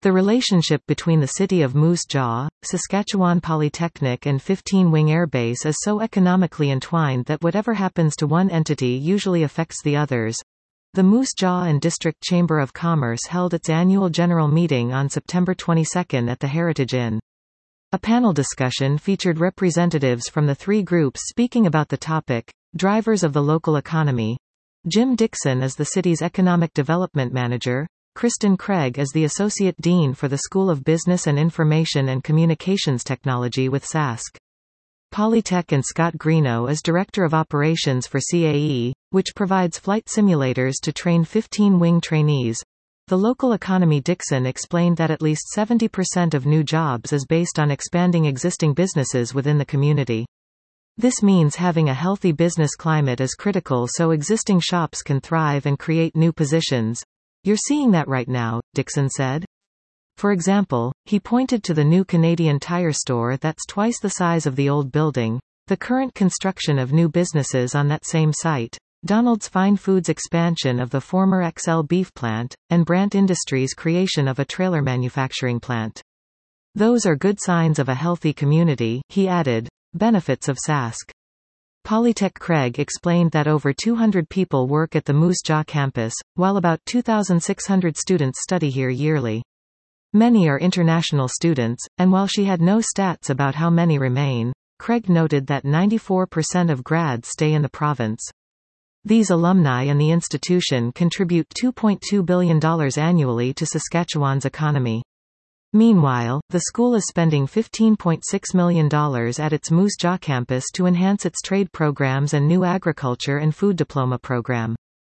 The relationship between the city of Moose Jaw, Saskatchewan Polytechnic and 15-Wing Air Base is so economically entwined that whatever happens to one entity usually affects the others. The Moose Jaw and District Chamber of Commerce held its annual general meeting on September 22 at the Heritage Inn. A panel discussion featured representatives from the three groups speaking about the topic, drivers of the local economy. Jim Dixon is the city's economic development manager. Kristen Craig is the Associate Dean for the School of Business and Information and Communications Technology with Sask. Polytech and Scott Greeno is Director of Operations for CAE, which provides flight simulators to train 15-wing trainees. The local economy Dixon explained that at least 70% of new jobs is based on expanding existing businesses within the community. This means having a healthy business climate is critical so existing shops can thrive and create new positions. You're seeing that right now, Dixon said. For example, he pointed to the new Canadian Tire store that's twice the size of the old building, the current construction of new businesses on that same site, Donald's Fine Foods expansion of the former XL beef plant, and Brant Industries' creation of a trailer manufacturing plant. Those are good signs of a healthy community, he added. Benefits of Sask. Polytech Craig explained that over 200 people work at the Moose Jaw campus, while about 2,600 students study here yearly. Many are international students, and while she had no stats about how many remain, Craig noted that 94% of grads stay in the province. These alumni and the institution contribute $2.2 billion annually to Saskatchewan's economy. Meanwhile, the school is spending $15.6 million at its Moose Jaw campus to enhance its trade programs and new agriculture and food diploma program.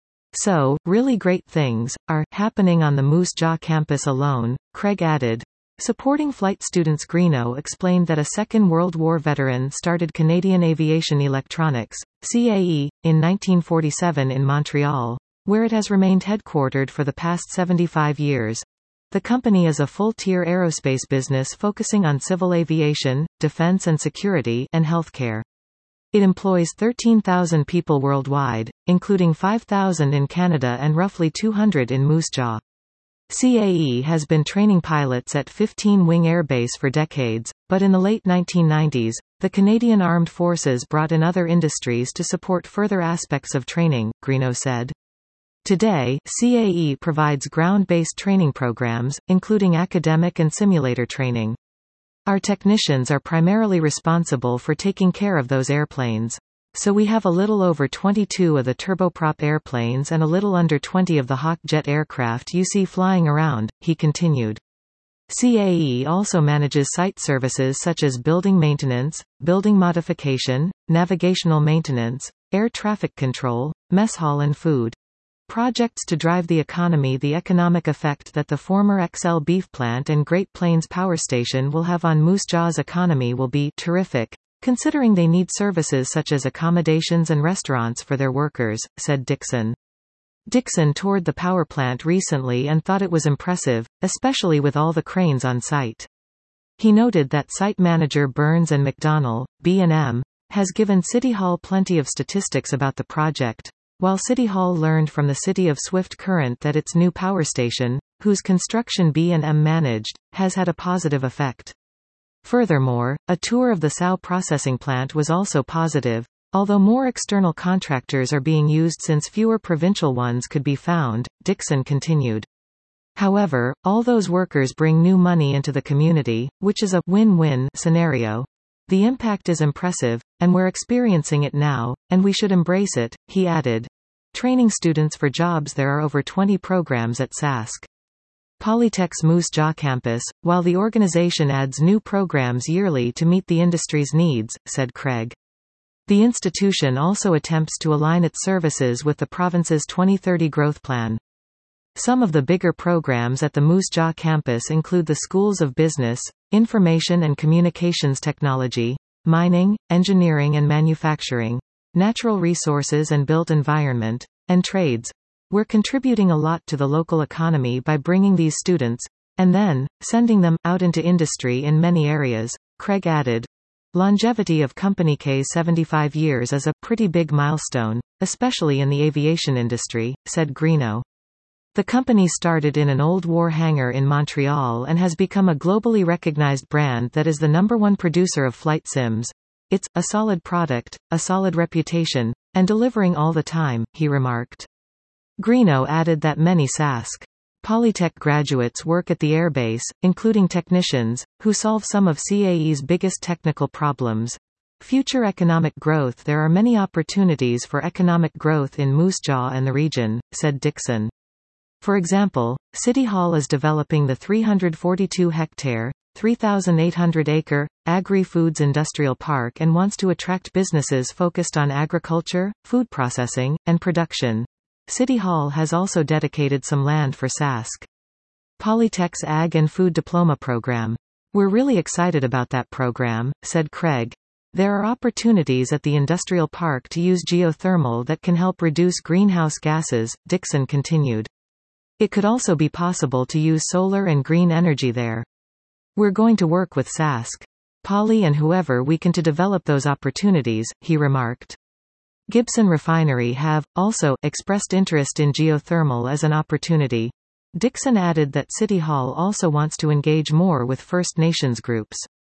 So, really great things are happening on the Moose Jaw campus alone, Craig added. Supporting flight students Greeno explained that a Second World War veteran started Canadian Aviation Electronics, CAE, in 1947 in Montreal, where it has remained headquartered for the past 75 years. The company is a full-tier aerospace business focusing on civil aviation, defense and security, and healthcare. It employs 13,000 people worldwide, including 5,000 in Canada and roughly 200 in Moose Jaw. CAE has been training pilots at 15-Wing Air Base for decades, but in the late 1990s, the Canadian Armed Forces brought in other industries to support further aspects of training, Greeno said. Today, CAE provides ground-based training programs, including academic and simulator training. Our technicians are primarily responsible for taking care of those airplanes. So we have a little over 22 of the turboprop airplanes and a little under 20 of the Hawk jet aircraft you see flying around, he continued. CAE also manages site services such as building maintenance, building modification, navigational maintenance, air traffic control, mess hall and food. Projects to drive the economy. The economic effect that the former XL beef plant and Great Plains Power Station will have on Moose Jaw's economy will be terrific, considering they need services such as accommodations and restaurants for their workers, said Dixon. Dixon toured the power plant recently and thought it was impressive, especially with all the cranes on site. He noted that site manager Burns and McDonnell, B&M, has given City Hall plenty of statistics about the project, while City Hall learned from the city of Swift Current that its new power station, whose construction B&M managed, has had a positive effect. Furthermore, a tour of the sow processing plant was also positive, although more external contractors are being used since fewer provincial ones could be found, Dixon continued. However, all those workers bring new money into the community, which is a win-win scenario. The impact is impressive, and we're experiencing it now, and we should embrace it, he added. Training students for jobs. There are over 20 programs at Sask. Polytech's Moose Jaw campus, while the organization adds new programs yearly to meet the industry's needs, said Craig. The institution also attempts to align its services with the province's 2030 growth plan. Some of the bigger programs at the Moose Jaw campus include the schools of business, information and communications technology, mining, engineering and manufacturing, natural resources and built environment, and trades. We're contributing a lot to the local economy by bringing these students, and then, sending them, out into industry in many areas, Craig added. Longevity of Company K's 75 years is a pretty big milestone, especially in the aviation industry, said Greeno. The company started in an old war hangar in Montreal and has become a globally recognized brand that is the #1 producer of flight sims. It's a solid product, a solid reputation, and delivering all the time, he remarked. Greeno added that many Sask. Polytech graduates work at the airbase, including technicians, who solve some of CAE's biggest technical problems. Future economic growth. There are many opportunities for economic growth in Moose Jaw and the region, said Dixon. For example, City Hall is developing the 342-hectare, 3,800-acre, Agri-Foods Industrial Park and wants to attract businesses focused on agriculture, food processing, and production. City Hall has also dedicated some land for Sask. Polytech's Ag and Food Diploma program. We're really excited about that program, said Craig. There are opportunities at the industrial park to use geothermal that can help reduce greenhouse gases, Dixon continued. It could also be possible to use solar and green energy there. We're going to work with Sask. Poly and whoever we can to develop those opportunities, he remarked. Gibson Refinery have, also, expressed interest in geothermal as an opportunity. Dixon added that City Hall also wants to engage more with First Nations groups.